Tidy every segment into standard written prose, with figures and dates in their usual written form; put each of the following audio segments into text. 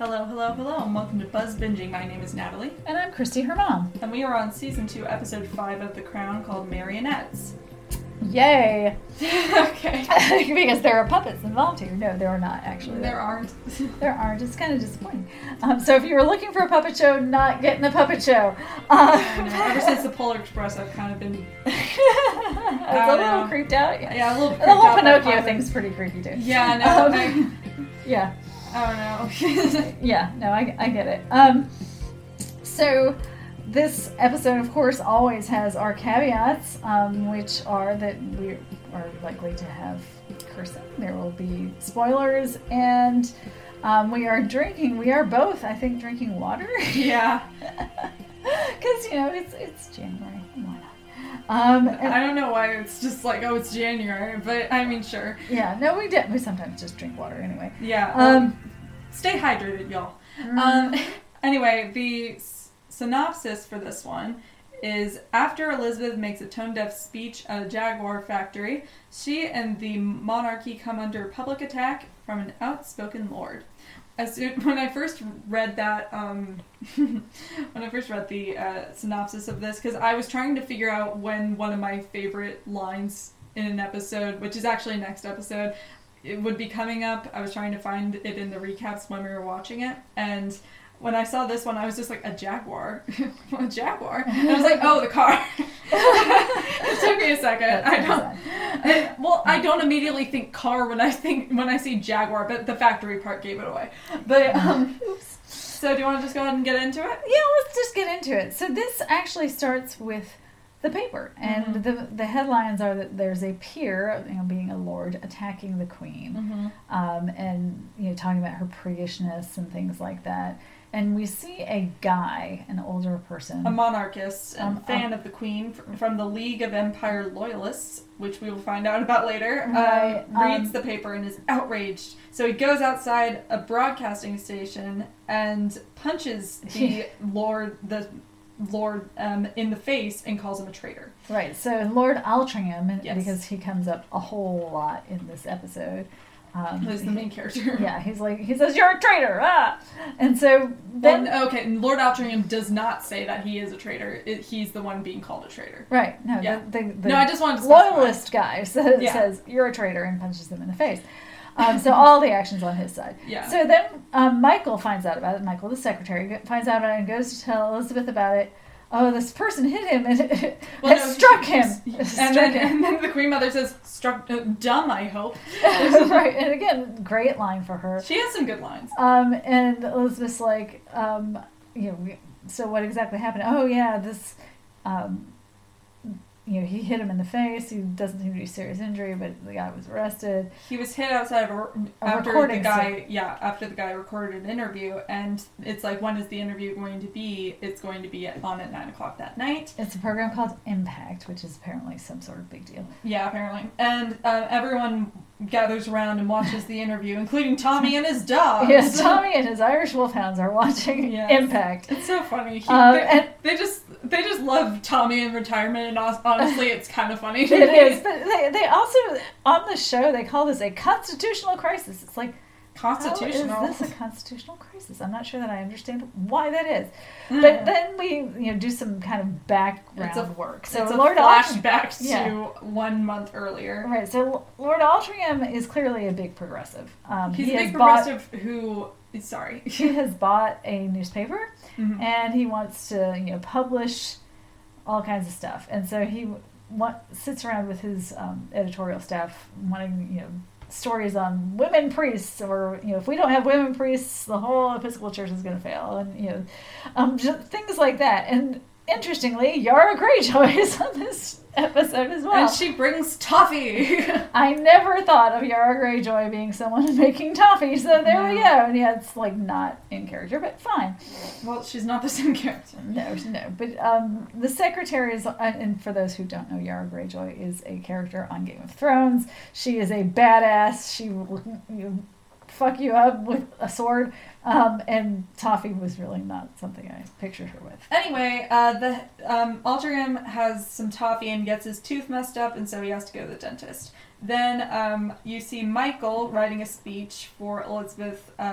Hello, hello, hello, and welcome to Buzz Binging. My name is Natalie. And I'm Christy, her mom. And we are on Season 2, Episode 5 of The Crown called Marionettes. Yay! Okay. Because there are puppets involved here. No, there are not, actually. There aren't. There aren't. It's kind of disappointing. So if you were looking for a puppet show, not getting a puppet show. I know. Ever since the Polar Express, I've kind of been... a little creeped out. Yeah, a little creeped The whole out Pinocchio thing's pretty creepy, too. Yeah, no, Yeah. I don't know. Yeah, no, I get it. So this episode, of course, always has our caveats, which are that we are likely to have cursing. There will be spoilers, and we are drinking. We are both, I think, drinking water. Yeah. Because, it's January. Why not? I don't know why it's just like, oh, it's January, but I mean, sure. Yeah, no, we did. We sometimes just drink water anyway. Yeah. Stay hydrated, y'all. Mm. Anyway, the synopsis for this one is after Elizabeth makes a tone-deaf speech at a Jaguar factory, she and the monarchy come under public attack from an outspoken lord. When I first read that, synopsis of this, because I was trying to figure out when one of my favorite lines in an episode, which is actually next episode, it would be coming up. I was trying to find it in the recaps when we were watching it, and when I saw this one, I was just like, a Jaguar? A Jaguar? And I was like, oh, the car. It took me a second. I don't immediately think car when I see Jaguar, but the factory part gave it away. But, oops. So do you want to just go ahead and get into it? Yeah, let's just get into it. So this actually starts with the paper, and the headlines are that there's a peer, being a lord, attacking the queen, and talking about her priggishness and things like that. And we see a guy, an older person, a monarchist and fan of the queen from the League of Empire Loyalists, which we will find out about later, reads the paper and is outraged. So he goes outside a broadcasting station and punches the lord in the face and calls him a traitor. Right. So Lord Altrincham, yes, because he comes up a whole lot in this episode. He's the main character. Yeah, he says, "You're a traitor!" And so then... Lord Altrincham does not say that he is a traitor. He's the one being called a traitor. Right. No, yeah. the I just wanted to loyalist guy says, "You're a traitor," and punches him in the face. So all the action's on his side. Yeah. So then Michael finds out about it. Michael, the secretary, finds out about it and goes to tell Elizabeth about it. Oh, this person hit him and struck him. And then the Queen Mother says, struck dumb, I hope. Right, and again, great line for her. She has some good lines. And Elizabeth's like, so what exactly happened? Oh, yeah, this, he hit him in the face. He doesn't seem to be serious injury, but the guy was arrested. He was hit outside of after the guy recorded an interview, and it's like, when is the interview going to be? It's going to be on at 9:00 that night. It's a program called Impact, which is apparently some sort of big deal. Yeah, apparently. And everyone gathers around and watches the interview, including Tommy and his dog. Yes, Tommy and his Irish Wolfhounds are watching Impact. It's so funny. They just love Tommy in retirement, and honestly, it's kind of funny. It is. But they also, on the show, they call this a constitutional crisis. It's like, constitutional? How is this a constitutional crisis? I'm not sure that I understand why that is. But then we do some kind of background work. So it's Lord flashback to 1 month earlier. Right. So Lord Altrincham is clearly a big progressive. He's a big progressive who... Sorry. He has bought a newspaper, and he wants to publish all kinds of stuff. And so he sits around with his editorial staff wanting stories on women priests, or if we don't have women priests, the whole Episcopal Church is going to fail, and just things like that. And interestingly, Yara Greyjoy is on this episode as well. And she brings toffee. I never thought of Yara Greyjoy being someone making toffee, so there we go. And yeah, it's like not in character, but fine. Well, she's not the same character. No. But the secretary is, and for those who don't know, Yara Greyjoy is a character on Game of Thrones. She is a badass. She will fuck you up with a sword. And toffee was really not something I pictured her with. Anyway, Altrincham has some toffee and gets his tooth messed up, and so he has to go to the dentist. Then you see Michael writing a speech for Elizabeth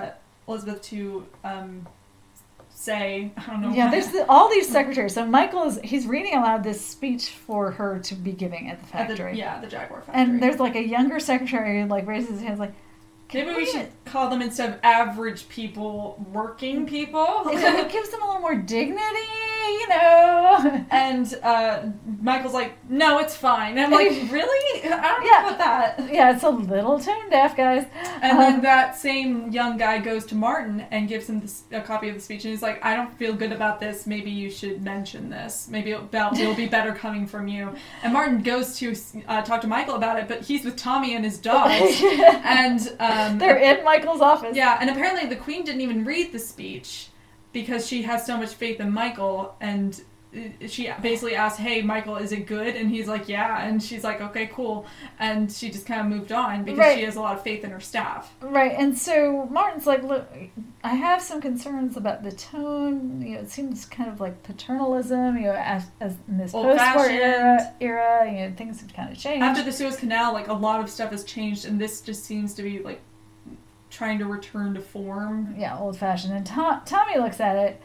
Elizabeth to say, I don't know. Yeah, there's all these secretaries. So he's reading aloud this speech for her to be giving at the factory. The Jaguar factory. And there's like a younger secretary who like raises his hands like, maybe we should call them, instead of average people, working people. It gives them a little more dignity, you know. And Michael's like, no, it's fine. And I'm like, really? I don't know about that. Yeah, it's a little tone deaf, guys. And then that same young guy goes to Martin and gives him a copy of the speech. And he's like, I don't feel good about this. Maybe you should mention this. Maybe it'll be better coming from you. And Martin goes to talk to Michael about it, but he's with Tommy and his dogs. And they're in Michael's office. Yeah, and apparently the Queen didn't even read the speech because she has so much faith in Michael, and she basically asked, hey, Michael, is it good? And he's like, yeah. And she's like, okay, cool. And she just kind of moved on because she has a lot of faith in her staff. Right. And so Martin's like, look, I have some concerns about the tone. You know, it seems kind of like paternalism, you know, as in this post-war era, you know, things have kind of changed. After the Suez Canal, like, a lot of stuff has changed, and this just seems to be, like, trying to return to form. Yeah, old-fashioned. And Tommy looks at it,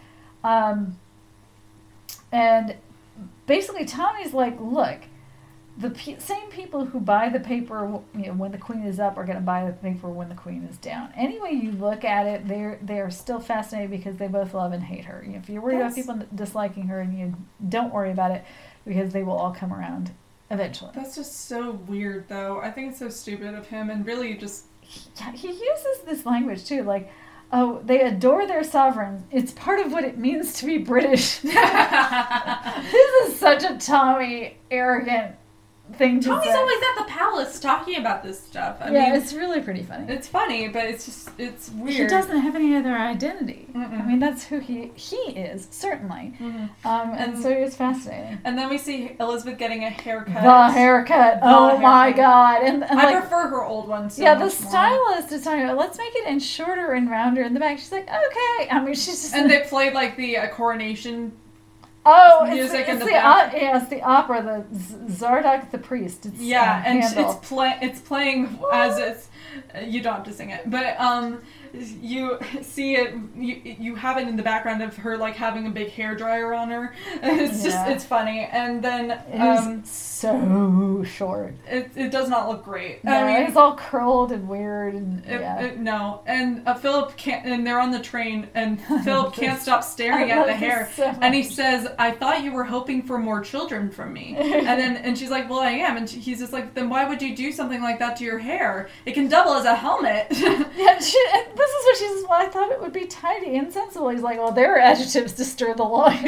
and basically Tommy's like, look, the same people who buy the paper, you know, when the Queen is up are going to buy the paper when the Queen is down. Any way you look at it, they're still fascinated because they both love and hate her. You know, if you're worried about people disliking her, and you don't worry about it because they will all come around eventually. That's just so weird, though. I think it's so stupid of him, and really just... He uses this language, too, like, oh, they adore their sovereign. It's part of what it means to be British. This is such a Tommy arrogant thing to say. Tommy's always at the palace talking about this stuff. I mean, it's really pretty funny. It's funny, but it's weird. He doesn't have any other identity. I mean, that's who he is, certainly. And so it's fascinating. And then we see Elizabeth getting a haircut. The haircut. My God. And I prefer her old one so much much stylist is talking about, let's make it in shorter and rounder in the back. She's like, okay. I mean, she's just... And they played, like, the coronation... music in the back. It's the opera, the Zardoz the priest. It's, it's playing as it's. You don't have to sing it, but you see it. You have it in the background of her like having a big hairdryer on her. It's just it's funny, and then it's so short. It does not look great. No, I mean, it's all curled and weird, and no. And Philip can't. And they're on the train, and Philip can't stop staring at the hair, and he says, "I thought you were hoping for more children from me." And she's like, "Well, I am." And he's just like, "Then why would you do something like that to your hair? It can double as a helmet." This is what she says. Well, I thought it would be tidy and sensible. He's like, well, there are adjectives to stir the loins.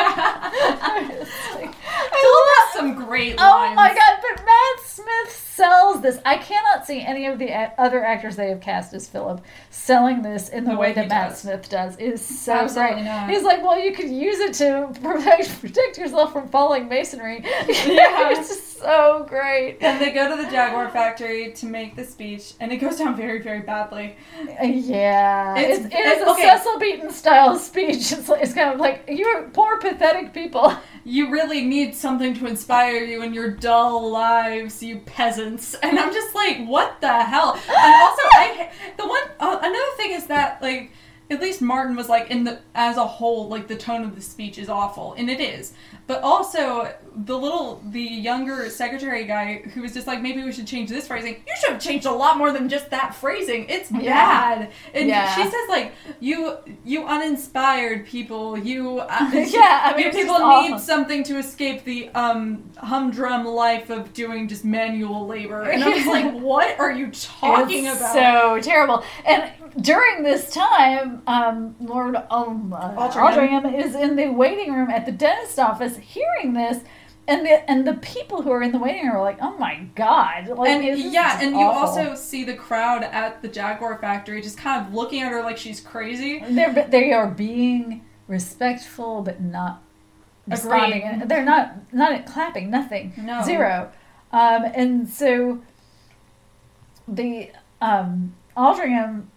I love some great lines. Oh my God! But Matt Smith sells this. I cannot see any of the other actors they have cast as Philip selling this in the way that Matt Smith does. It is so Absolutely great. Not. He's like, well, you could use it to protect yourself from falling masonry. Yeah. It's just so great. And they go to the Jaguar factory to make the speech, and it goes down very, very badly. Yeah. It is a Cecil Beaton style speech. It's kind of like, you poor pathetic people. You really need something to inspire you in your dull lives, you peasants. And I'm just like, what the hell? And also, another thing is that, like, at least Martin was like, as a whole, like, the tone of the speech is awful, and it is. But also, the younger secretary guy who was just like, maybe we should change this phrasing. You should have changed a lot more than just that phrasing. It's bad. And she says, like, you uninspired people, you people need something to escape the humdrum life of doing just manual labor. And I was like, what are you talking about? So terrible. And during this time, Lord Aldringham is in the waiting room at the dentist office hearing this, and the people who are in the waiting room are like, oh my God. Like, and you also see the crowd at the Jaguar factory just kind of looking at her like she's crazy. They are being respectful but not responding. And they're not clapping, nothing. No. Zero. And so the Aldringham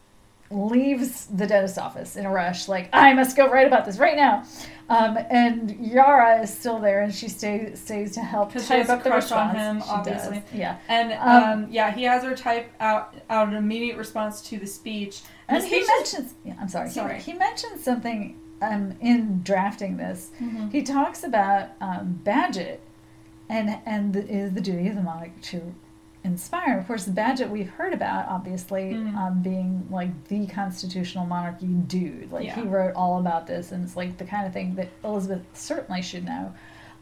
leaves the dentist office in a rush, like, I must go write about this right now. And Yara is still there, and she stays to help type up the response. On him, she obviously. Does. Yeah. And he has her type out an immediate response to the speech. And he mentions. Yeah, I'm sorry. Sorry. He mentions something in drafting this. Mm-hmm. He talks about Badgett, and is the duty of the monarch to inspire. Of course, Badgett we've heard about, obviously, being like the constitutional monarchy dude. Like he wrote all about this, and it's like the kind of thing that Elizabeth certainly should know.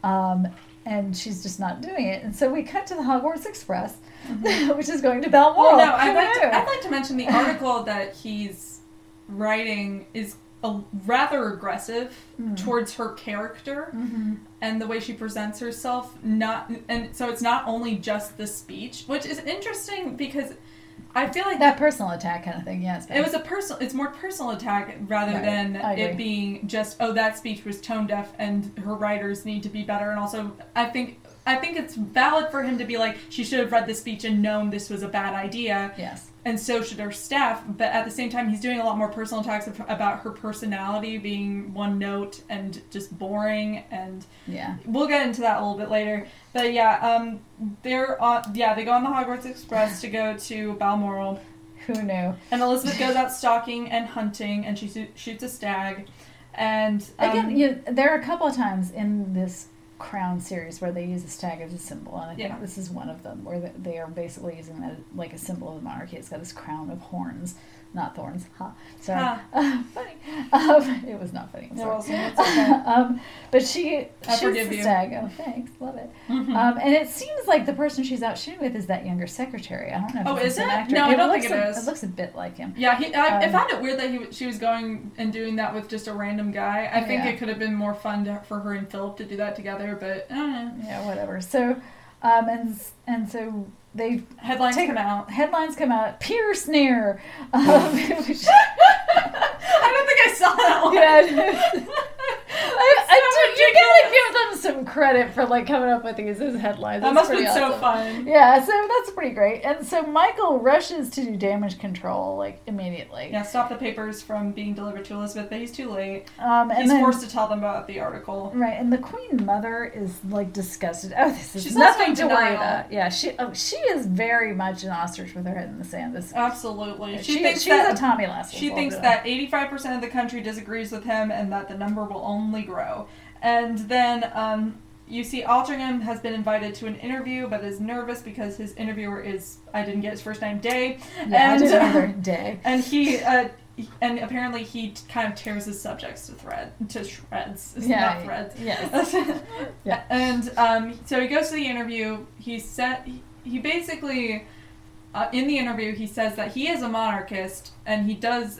And she's just not doing it. And so we cut to the Hogwarts Express, which is going to Balmoral. Well, no, I'd like to mention the article that he's writing is rather aggressive towards her character and the way she presents herself. So it's not only just the speech, which is interesting because I feel like that personal attack kind of thing. Yes, it was it's more personal attack rather than it being just that speech was tone deaf and her writers need to be better. And also, I think it's valid for him to be like, she should have read the speech and known this was a bad idea. Yes. And so should her staff. But at the same time, he's doing a lot more personal attacks about her personality being one note and just boring. And we'll get into that a little bit later. But they go on the Hogwarts Express to go to Balmoral. Who knew? And Elizabeth goes out stalking and hunting, and she shoots a stag. And again, there are a couple of times in this Crown series where they use a stag as a symbol, and I think this is one of them where they are basically using that like a symbol of the monarchy. It's got this crown of horns, not thorns. Sorry. Funny. It was not funny. I'm sorry. It's okay. But she shoots the stag. Oh, thanks. Love it. And it seems like the person she's out shooting with is that younger secretary. I don't know if it's an actor. No, I don't think it is. It looks a bit like him. Yeah, I found it weird that she was going and doing that with just a random guy. I think it could have been more fun for her and Philip to do that together, but I don't know. Yeah, whatever. So, and so they headlines come out. Pierce near. I don't think I saw that one. Yeah. You gotta give them some credit for like coming up with these as headlines. That must have been so fun. Yeah, so that's pretty great. And so Michael rushes to do damage control like immediately. Yeah, stop the papers from being delivered to Elizabeth, but he's too late. He's forced to tell them about the article. Right, and the Queen Mother is like disgusted. Oh, this is nothing to worry about. Yeah, she is very much an ostrich with her head in the sand. Absolutely. She's a Tommy Lassie. She thinks that 85% of the country disagrees with him and that the number will only grow. And then you see Altrincham has been invited to an interview, but is nervous because his interviewer is, I didn't get his first name, Day. Yeah, I didn't either, Day. And and apparently he kind of tears his subjects to shreds. Not threads. Yes. Yeah. And so he goes to the interview. He basically, in the interview, he says that he is a monarchist and he does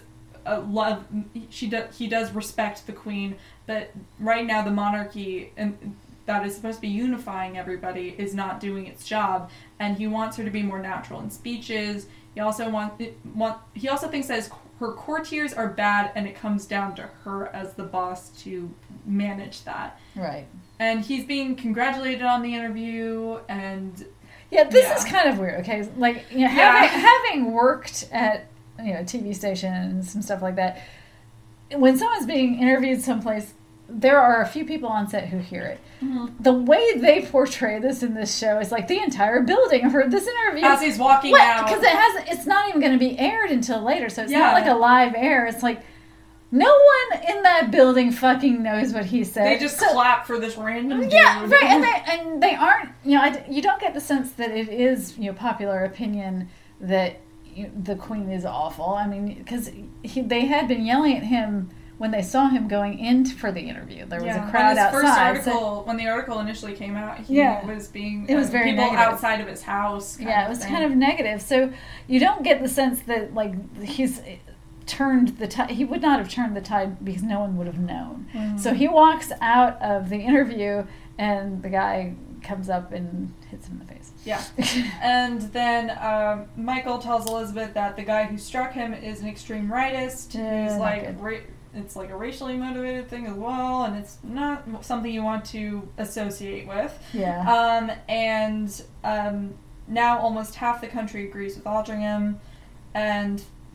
he does respect the Queen, but right now the monarchy and that is supposed to be unifying everybody is not doing its job, and he wants her to be more natural in speeches. He also thinks that her courtiers are bad, and it comes down to her as the boss to manage that. Right. And he's being congratulated on the interview, and this is kind of weird. Okay, like having worked at TV station and some stuff like that, when someone's being interviewed someplace, there are a few people on set who hear it. Mm-hmm. The way they portray this in this show is like the entire building heard this interview as he's walking out, because it's not even going to be aired until later, so it's not like a live air. It's like no one in that building fucking knows what he said. They just clap for this random dude. Yeah, right, and they aren't. You don't get the sense that it is popular opinion that the Queen is awful. I mean, because they had been yelling at him when they saw him going in for the interview. There was a crowd outside. When the article initially came out, he was being... It was very people negative. Outside of his house. Yeah, it was kind of negative. So you don't get the sense that, like, he's turned the tide. He would not have turned the tide because no one would have known. Mm-hmm. So he walks out of the interview and the guy comes up and hits him in the face. Yeah. And then Michael tells Elizabeth that the guy who struck him is an extreme rightist. He's like... It's like a racially motivated thing as well, and it's not something you want to associate with. Yeah. And now almost half the country agrees with Altrincham, and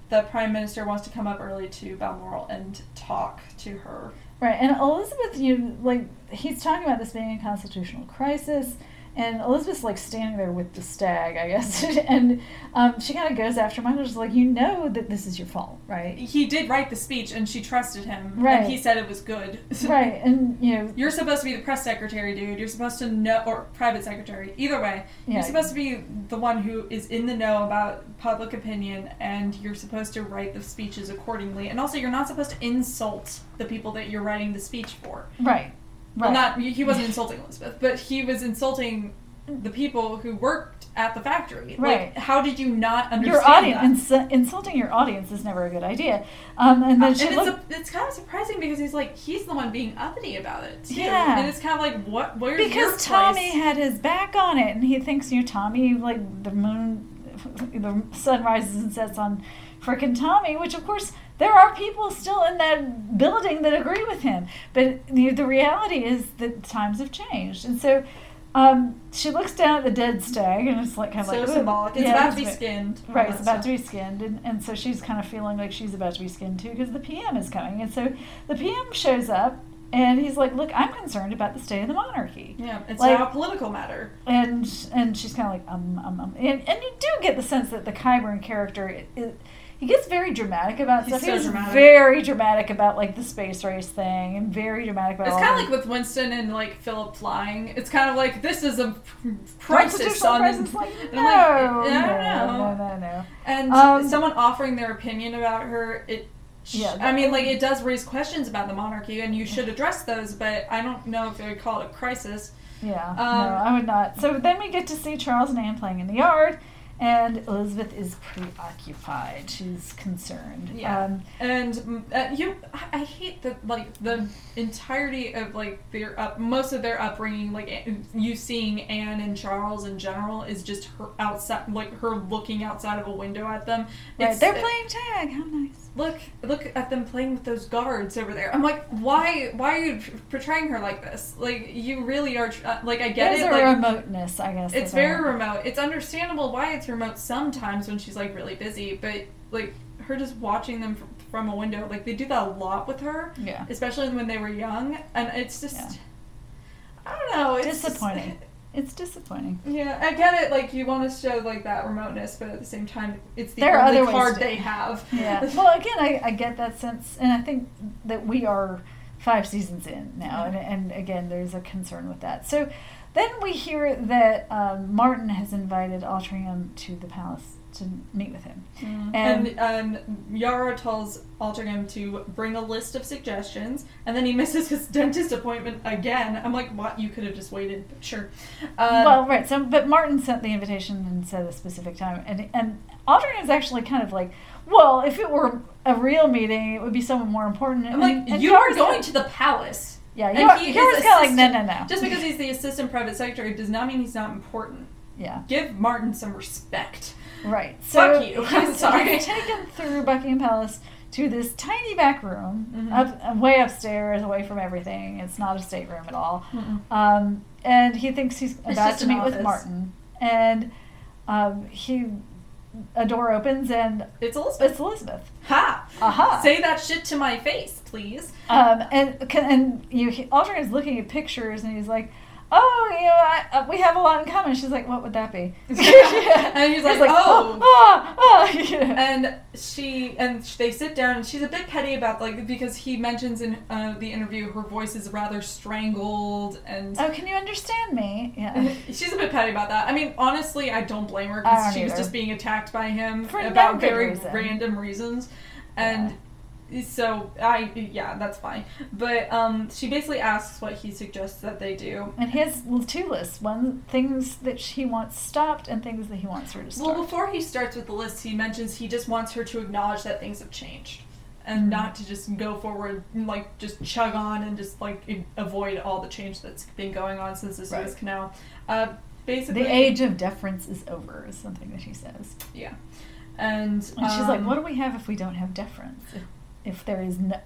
the Prime Minister wants to come up early to Balmoral and talk to her. Right, and Elizabeth, he's talking about this being a constitutional crisis, and Elizabeth's, standing there with the stag, I guess, and she kind of goes after him, and just that this is your fault, right? He did write the speech, and she trusted him, right. And he said it was good. Right, and, You're supposed to be the press secretary, dude. You're supposed to know, or private secretary, either way. Yeah. You're supposed to be the one who is in the know about public opinion, and you're supposed to write the speeches accordingly. And also, you're not supposed to insult the people that you're writing the speech for. Right. Well, he wasn't insulting Elizabeth, but he was insulting the people who worked at the factory. Right. How did you not understand your audience? Insulting your audience is never a good idea. And then it's kind of surprising because he's the one being uppity about it too. Yeah. And it's kind of where's your place? Because Tommy had his back on it, and he thinks Tommy, the sun rises and sets on frickin' Tommy, which of course there are people still in that building that agree with him. But the reality is that times have changed. And so she looks down at the dead stag, and it's symbolic. It's about to be skinned. Right, it's about to be skinned. And so she's kind of feeling like she's about to be skinned too, because the PM is coming. And so the PM shows up, and he's like, look, I'm concerned about the state of the monarchy. Yeah, it's now a political matter. And she's kind of like, And you do get the sense that the Qyburn character he gets very dramatic about stuff. He's dramatic. Very dramatic about the space race thing, and very dramatic about. It's kind of like with Winston and Philip flying. It's kind of like, this is a crisis on. Crisis, no. And someone offering their opinion about her, it does raise questions about the monarchy, and you should address those. But I don't know if they would call it a crisis. Yeah, no, I would not. So then we get to see Charles and Anne playing in the yard. And Elizabeth is preoccupied. She's concerned. Yeah. I hate that, the entirety of, most of their upbringing, you seeing Anne and Charles in general is just her outside, her looking outside of a window at them. Right. They're playing tag. How nice. Look at them playing with those guards over there. I'm like, why are you portraying her like this? You really are, I get There's it. There's a remoteness, I guess. It's very remote. It's understandable why it's remote sometimes when she's, really busy, but, her just watching them from a window, they do that a lot with her. Yeah. Especially when they were young, and it's just, I don't know. It's disappointing. It's disappointing. Yeah, I get it. You want to show that remoteness, but at the same time, it's the there only card they have. Yeah. Well, again, I get that sense, and I think that we are 5 seasons in now, and again, there's a concern with that. So then we hear that Martin has invited Altrincham to the palace to meet with him. Mm. And Yara tells Altrincham to bring a list of suggestions, and then he misses his dentist appointment again. I'm like, what? You could have just waited. But sure. Right. So, but Martin sent the invitation and said a specific time, and Altrincham is actually kind of like, well, if it were a real meeting, it would be someone more important. I'm like, you are going to the palace. Yeah, he was kind of like, no. Just because he's the assistant private secretary does not mean he's not important. Yeah. Give Martin some respect. Right. So fuck you. I'm sorry. He's taken through Buckingham Palace to this tiny back room, way upstairs, away from everything. It's not a stateroom at all. And he thinks he's about to meet with Martin. And a door opens, and it's Elizabeth. Ha! Aha! Say that shit to my face, please. Aldrin is looking at pictures, and he's like, oh, we have a lot in common. She's like, what would that be? And he's like, oh. And they sit down, and she's a bit petty about, because he mentions in the interview her voice is rather strangled, and... Oh, can you understand me? Yeah. She's a bit petty about that. I mean, honestly, I don't blame her, because she was just being attacked by him for about very random reasons. And... So, that's fine. But she basically asks what he suggests that they do. And he has 2 lists. One, things that he wants stopped, and things that he wants her to start. Well, before he starts with the list, he mentions he just wants her to acknowledge that things have changed. And not to just go forward, just chug on and just, avoid all the change that's been going on since the Suez Canal. Basically... The age of deference is over, is something that he says. Yeah. And she's like, what do we have if we don't have deference? if there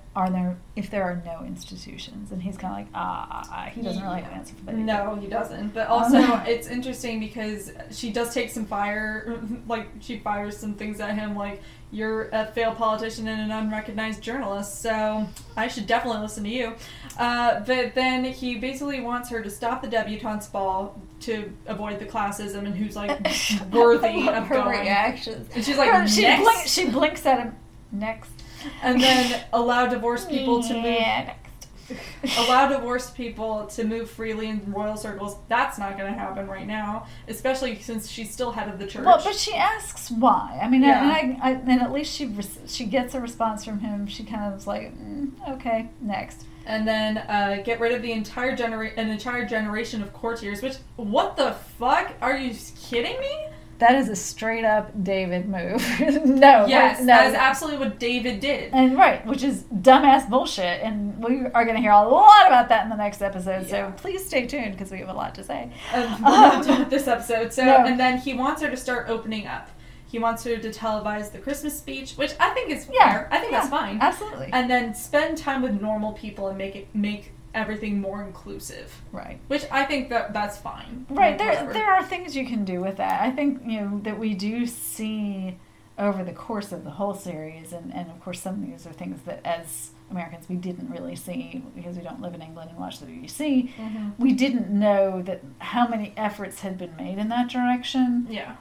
are no institutions, and he's kind of like he doesn't really have an answer for that. No, he doesn't. But also, it's interesting because she does take some fire, like she fires some things at him, like you're a failed politician and an unrecognized journalist, so I should definitely listen to you. But then he basically wants her to stop the debutante's ball to avoid the classism, and who's like worthy of her going. reactions. And she's like, next. She blinks at him. Next. And then allow divorced people to move. Allow divorced people to move freely in royal circles. That's not going to happen right now, especially since she's still head of the church. Well, but she asks why. I mean, Yeah. and at least she gets a response from him. She kind of was like, okay, next. And then get rid of an entire generation of courtiers. Which, what the fuck? Are you kidding me? That is a straight up David move. No. Yes, no. that is absolutely what David did. And right, which is dumbass bullshit. And we are going to hear a lot about that in the next episode. Yeah. So please stay tuned because we have a lot to say. We're not done with this episode. So, No. And then he wants her to start opening up. He wants her to televise the Christmas speech, which I think is fair. I think that's fine. Absolutely. And then spend time with normal people and make everything more inclusive. Right. Which I think that's fine. Right. Like, whatever. There are things you can do with that. I think, that we do see over the course of the whole series, and of course some of these are things that as Americans we didn't really see because we don't live in England and watch the BBC. Mm-hmm. We didn't know that how many efforts had been made in that direction. Yeah.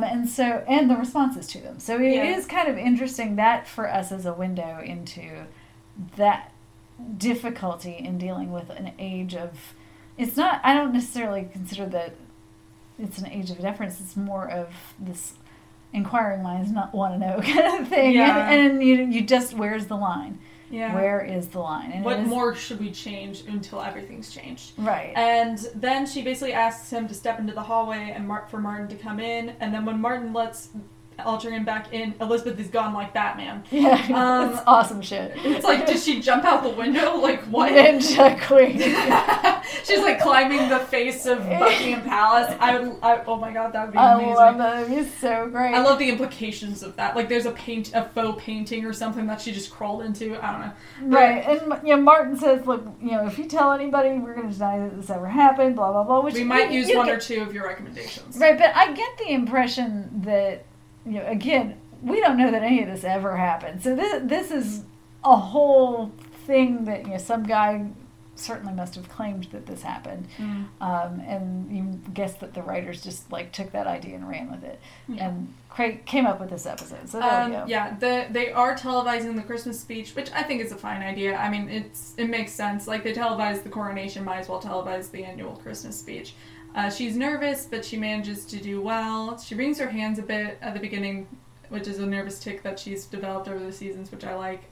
And the responses to them. So it Yeah. is kind of interesting that for us as a window into that difficulty in dealing with an age of, I don't necessarily consider that it's an age of deference, it's more of this inquiring minds not want to know kind of thing. Yeah. And you just, where's the line? Yeah. Where is the line? And what more should we change until everything's changed? Right. And then she basically asks him to step into the hallway and for Martin to come in. And then when Martin lets Altrincham back in, Elizabeth is gone like Batman. Yeah, it's awesome shit. It's like, did she jump out the window? Like, what? Ninja Queen. She's like climbing the face of Buckingham Palace. Oh my god, that would be I amazing. love that. It'd be so great. I love the implications of that. Like, there's a faux painting or something that she just crawled into. I don't know. Right, and Martin says, look, if you tell anybody, we're going to deny that this ever happened, blah, blah, blah. Which we might use one or two of your recommendations. Right, but I get the impression that, again, we don't know that any of this ever happened. So this is a whole thing that, some guy certainly must have claimed that this happened. Mm. And you guess that the writers just, took that idea and ran with it. Yeah. And Craig came up with this episode, so there we go. Yeah, they are televising the Christmas speech, which I think is a fine idea. I mean, it makes sense. Like, they televised the coronation, might as well televise the annual Christmas speech. She's nervous, but she manages to do well. She wrings her hands a bit at the beginning, which is a nervous tick that she's developed over the seasons, which I like.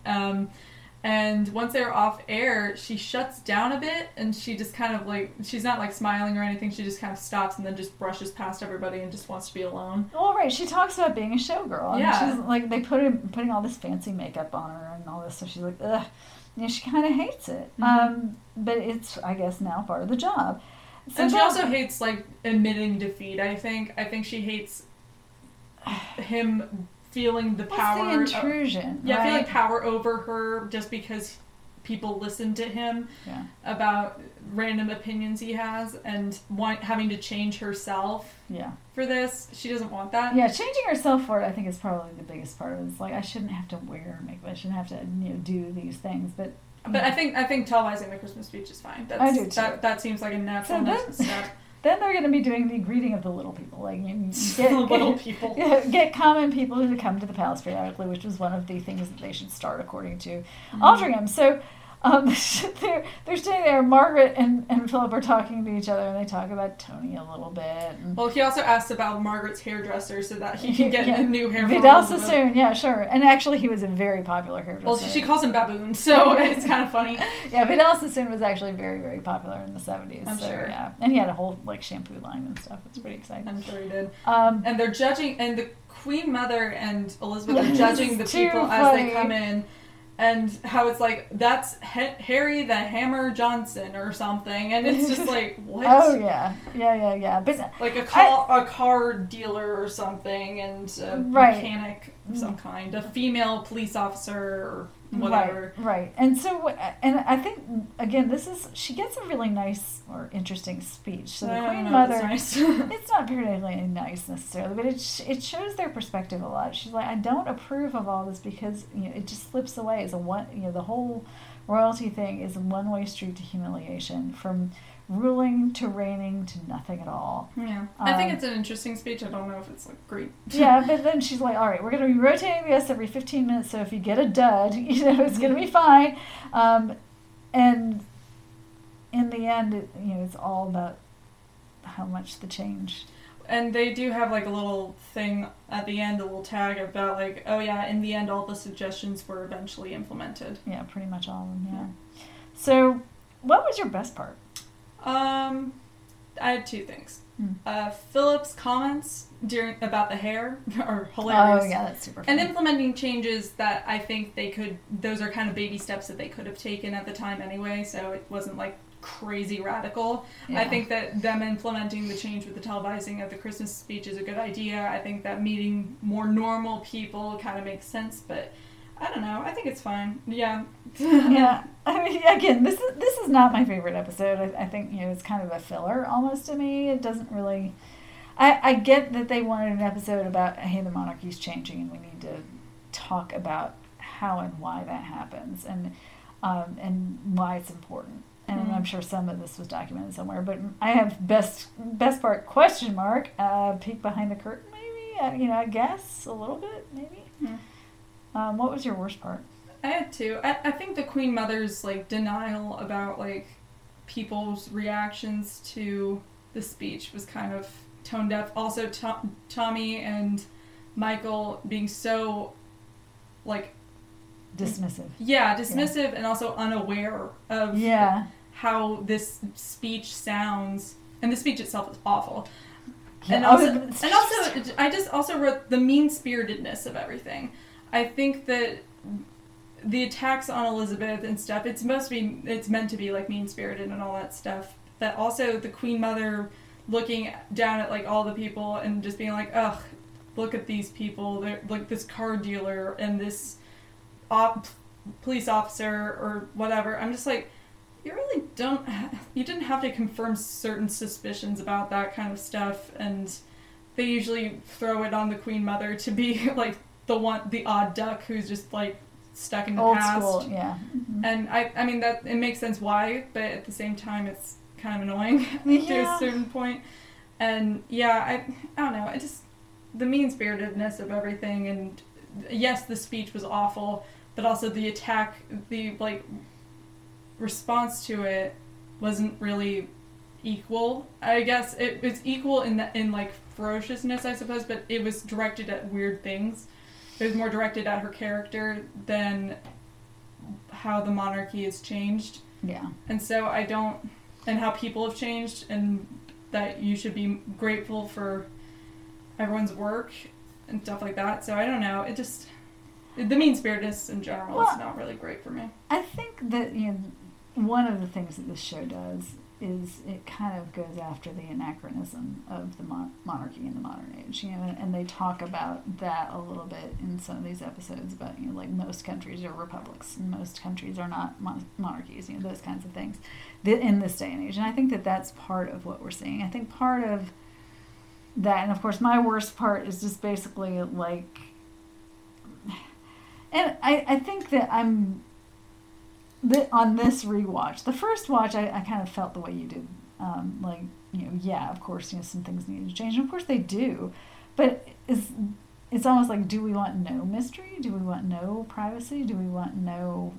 And once they're off air, she shuts down a bit, and she just kind of she's not smiling or anything. She just kind of stops and then just brushes past everybody and just wants to be alone. Well, right. She talks about being a showgirl. Yeah. And she's they putting all this fancy makeup on her and all this, so she's like, ugh. She kind of hates it. Mm-hmm. But it's, I guess, now part of the job. So And she also hates, admitting defeat, I think. I think she hates him feeling the power. What's the intrusion? Yeah, right? feeling power over her just because people listen to him about random opinions he has and having to change herself for this. She doesn't want that. Yeah, changing herself for it, I think, is probably the biggest part of it. It's I shouldn't have to wear makeup. I shouldn't have to, do these things. But I think televising the Christmas speech is fine. I do too. That seems like a natural next step. Then they're going to be doing the greeting of the little people. People. Get common people to come to the palace periodically, which was one of the things that they should start according to Altrincham. So they're staying there. Margaret and Philip are talking to each other, and they talk about Tony a little bit. Well, he also asked about Margaret's hairdresser so that he can get a new hair. Vidal Sassoon, yeah, sure. And actually, he was a very popular hairdresser. Well, she calls him Baboon, so it's kind of funny. Yeah, Vidal Sassoon was actually very, very popular in the 70s. I'm sure. Yeah, and he had a whole shampoo line and stuff. It's pretty exciting. I'm sure he did. And they're judging, and the Queen Mother and Elizabeth are judging the people as they come in. And how it's that's Harry the Hammer Johnson or something, and it's just what? Oh yeah. But a car dealer or something, and a mechanic. of some kind, a female police officer or whatever. Right. And so, and I think, again, she gets a really nice or interesting speech. So the Queen Mother, nice. it's not particularly nice necessarily, but it shows their perspective a lot. She's like, I don't approve of all this because, it just slips away as the whole royalty thing is a one-way street to humiliation, from ruling to reigning to nothing at all. Yeah. I think it's an interesting speech. I don't know if it's great. Yeah, but then she's like, all right, we're going to be rotating this every 15 minutes, so if you get a dud, it's going to be fine. And in the end, it's all about how much the change. And they do have a little thing at the end, a little tag about oh yeah, in the end all the suggestions were eventually implemented. Yeah, pretty much all of them, yeah. So, what was your best part? I had two things. Philip's comments about the hair are hilarious. Oh yeah, that's super funny. And implementing changes that I think those are kind of baby steps that they could have taken at the time anyway, so it wasn't crazy radical. Yeah. I think that them implementing the change with the televising of the Christmas speech is a good idea. I think that meeting more normal people kind of makes sense, but I don't know. I think it's fine. Yeah. Yeah. I mean, again, this is not my favorite episode. I think, it's kind of a filler almost to me. It doesn't really... I get that they wanted an episode about, hey, the monarchy's changing and we need to talk about how and why that happens and why it's important. And I'm sure some of this was documented somewhere. But I have best part, question mark, peek behind the curtain maybe? I guess a little bit maybe. Yeah. What was your worst part? I had two. I think the Queen Mother's denial about people's reactions to the speech was kind of tone deaf. Also, Tommy and Michael being so dismissive. Yeah, dismissive, and also unaware of how this speech sounds. And the speech itself is awful. Yeah. And also, I just also wrote the mean-spiritedness of everything. I think that the attacks on Elizabeth and stuff, it's meant to be mean-spirited and all that stuff. But also the Queen Mother looking down at all the people and just being ugh, look at these people. They're this car dealer and this police officer or whatever. I'm just you really you didn't have to confirm certain suspicions about that kind of stuff, and they usually throw it on the Queen Mother to be the odd duck who's just stuck in the old past. School, yeah. Mm-hmm. And I mean that it makes sense why, but at the same time it's kind of annoying to a certain point. And I don't know, it just the mean-spiritedness of everything, and yes, the speech was awful, but also the attack, the response to it wasn't really equal. I guess it was equal in ferociousness, I suppose, but it was directed at weird things. It was more directed at her character than how the monarchy has changed. Yeah. And so and how people have changed, and that you should be grateful for everyone's work and stuff like that. So I don't know. It just, the mean-spiritedness in general is not really great for me. I think that, one of the things that this show does is it kind of goes after the anachronism of the monarchy in the modern age, and they talk about that a little bit in some of these episodes about, most countries are republics and most countries are not monarchies, those kinds of things in this day and age. And I think that that's part of what we're seeing. I think part of that, and of course my worst part is just basically and I think that on this rewatch, the first watch, I kind of felt the way you did. Of course, some things need to change, and of course they do. But it's almost do we want no mystery? Do we want no privacy? Do we want no,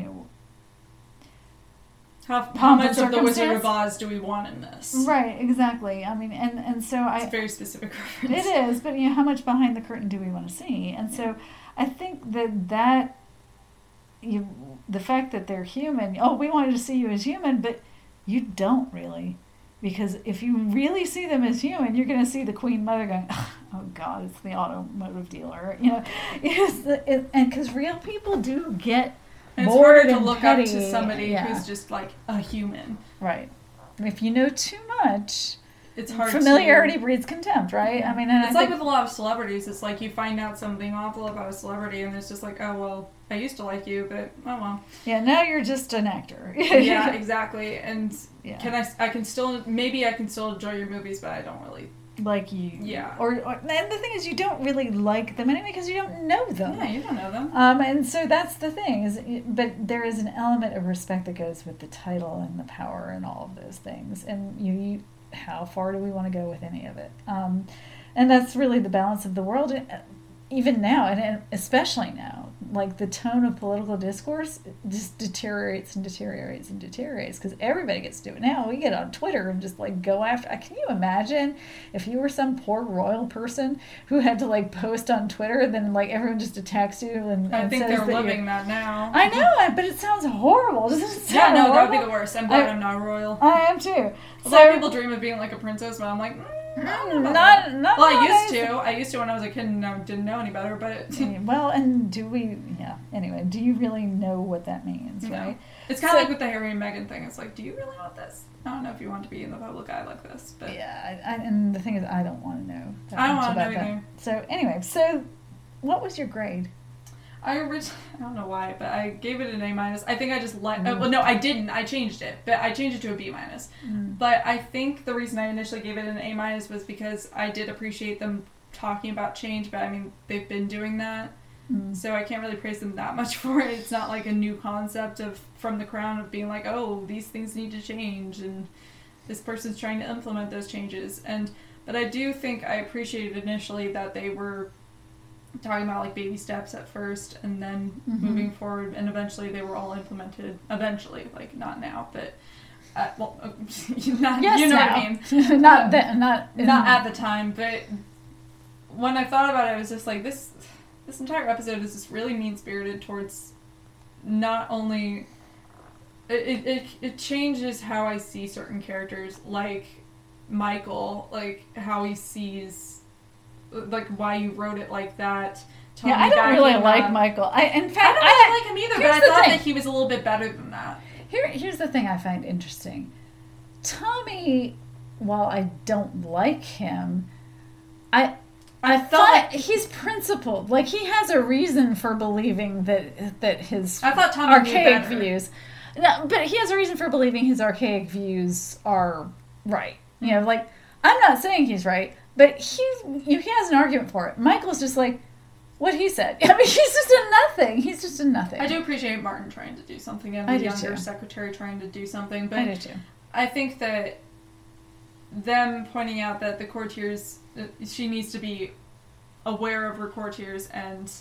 how much of the Wizard of Oz do we want in this? Right, exactly. I mean, and so it's a very specific reference. It is, but how much behind the curtain do we want to see? And so I think that the fact that they're human, we wanted to see you as human, but you don't really. Because if you really see them as human, you're going to see the Queen Mother going, oh God, it's the automotive dealer. And because real people do get bored and to look petty. Up to somebody who's just a human. Right. And if you know too much, it's hard. Familiarity breeds contempt, right? Yeah. I mean, and it's like with a lot of celebrities. It's like you find out something awful about a celebrity, and it's just like, oh well, I used to like you, but oh well. Yeah, now you're just an actor. Yeah, exactly. And yeah. I can still enjoy your movies, but I don't really like you. Yeah. Or and the thing is, you don't really like them anyway because you don't know them. Yeah, you don't know them. And so that's the thing but there is an element of respect that goes with the title and the power and all of those things. And you how far do we want to go with any of it? And that's really the balance of the world. Even now, and especially now, like the tone of political discourse just deteriorates and deteriorates and deteriorates because everybody gets to do it now. We get on Twitter and just like go after. Can you imagine if you were some poor royal person who had to like post on Twitter, then like everyone just attacks you and I think says they're living that now. I know, but it sounds horrible. Doesn't it sound no, horrible? that would be the worst. I'm glad I'm not royal. I am too. A lot of people dream of being like a princess, but I'm like. Not well, I used to when I was a kid and I didn't know any better, but well, and anyway, do you really know what that means, right? It's kind of like with the Harry and Meghan thing. It's like, do you really want this? I don't know if you want to be in the public eye like this, but and the thing is, I don't want to know I don't want to know either. So anyway, what was your grade? I don't know why, but I gave it an A-. I think I just well, no, I didn't. I changed it, but I changed it to a B-. But I think the reason I initially gave it an A- was because I did appreciate them talking about change, but I mean, they've been doing that. So I can't really praise them that much for it. It's not like a new concept from the Crown of being like, oh, these things need to change, and this person's trying to implement those changes. But I do think I appreciated initially that they were talking about like baby steps at first and then moving forward, and eventually they were all implemented. Eventually, like not now, but you know what I mean. not at the time, but when I thought about it, I was just like, this entire episode is just really mean spirited towards not only it changes how I see certain characters, like Michael, like how he sees. Like why you wrote it like that. I don't really like Michael. In fact, I don't really like him either, but I thought that he was a little bit better than that. Here's the thing I find interesting. Tommy, while I don't like him, I thought he's principled. Like he has a reason for believing that his archaic views. No, but he has a reason for believing his archaic views are right. You know, like I'm not saying he's right. But he has an argument for it. Michael's just like, what he said. I mean, he's just a nothing. He's just a nothing. I do appreciate Martin trying to do something and the younger secretary trying to do something. But I do too. I think that them pointing out that the courtiers, she needs to be aware of her courtiers and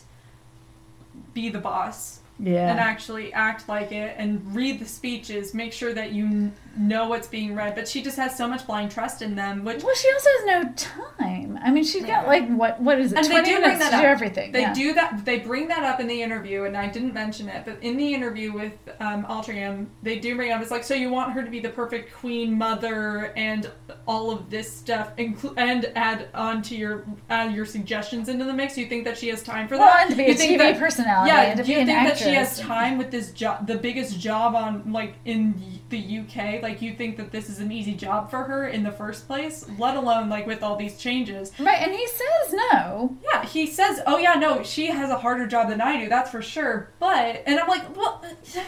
be the boss. Yeah. And actually act like it and read the speeches, make sure that you know what's being read. But she just has so much blind trust in them. Well, she also has no time. I mean, she's got like, what is it, and 20 minutes to do everything. They do that. They bring that up in the interview, and I didn't mention it, but in the interview with Altrincham, they do bring up, it's like, so you want her to be the perfect queen mother and all of this stuff, and add on to your suggestions into the mix. You think that she has time for that? Well, and to be a TV personality. Yeah, and to be an actress. She has time with this job, the biggest job on like in the UK. Like you think that this is an easy job for her in the first place, let alone like with all these changes. Right, and he says no. Yeah, he says, "Oh yeah, no, she has a harder job than I do. That's for sure." But I'm like, well,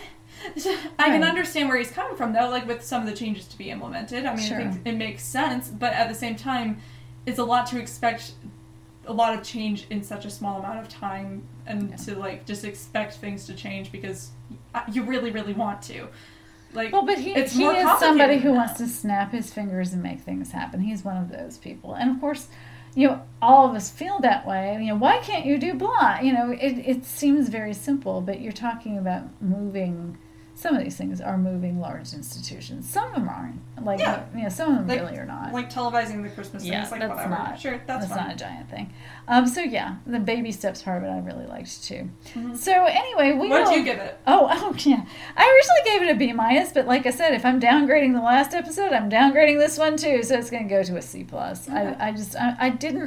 I can understand where he's coming from though. Like with some of the changes to be implemented. I mean, sure. I think it makes sense, but at the same time, it's a lot to expect. A lot of change in such a small amount of time, and to like just expect things to change because you really, really want to. Like, well, but he is somebody who wants to snap his fingers and make things happen. He's one of those people, and of course, all of us feel that way. Why can't you do blah? It seems very simple, but you're talking about moving. Some of these things are moving large institutions. Some of them aren't. Some of them really are not. Like televising the Christmas thing. It's like that's whatever. Not, sure, that's fine. Not a giant thing. The baby steps part of it I really liked too. Mm-hmm. So anyway, what did you give it? Oh yeah. I originally gave it a B-, but like I said, if I'm downgrading the last episode, I'm downgrading this one too. So it's going to go to a C+. Okay.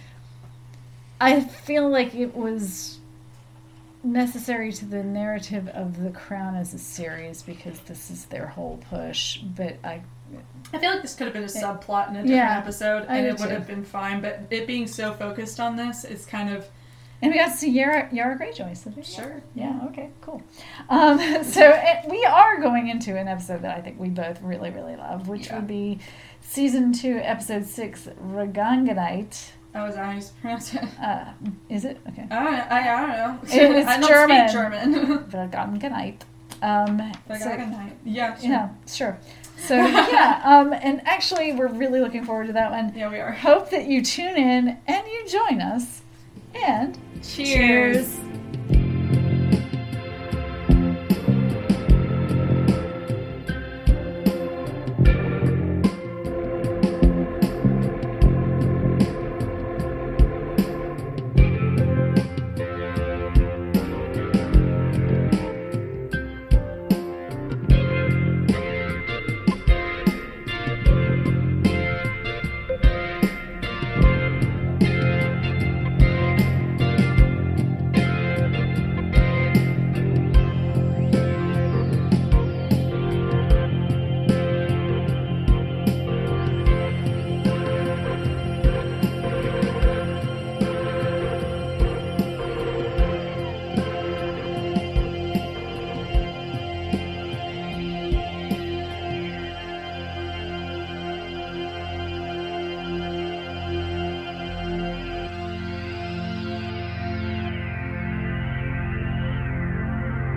I feel like it was necessary to the narrative of The Crown as a series because this is their whole push, but I I feel like this could have been a subplot in a different episode, and it would too. have been fine. But it being so focused on this, it's kind of. And we got to see Yara Greyjoy. So sure. Yeah. Okay. Cool. So we are going into an episode that I think we both really, really love, which would be season 2, episode 6, Reganganite. Oh, is that how you pronounce it? Is it? Okay. I don't know. It's I don't German. speak German. Reganganite. Reganganite. Yeah. Sure. Yeah. Sure. So yeah, and actually we're really looking forward to that one. Yeah, we are. Hope that you tune in and you join us. And cheers.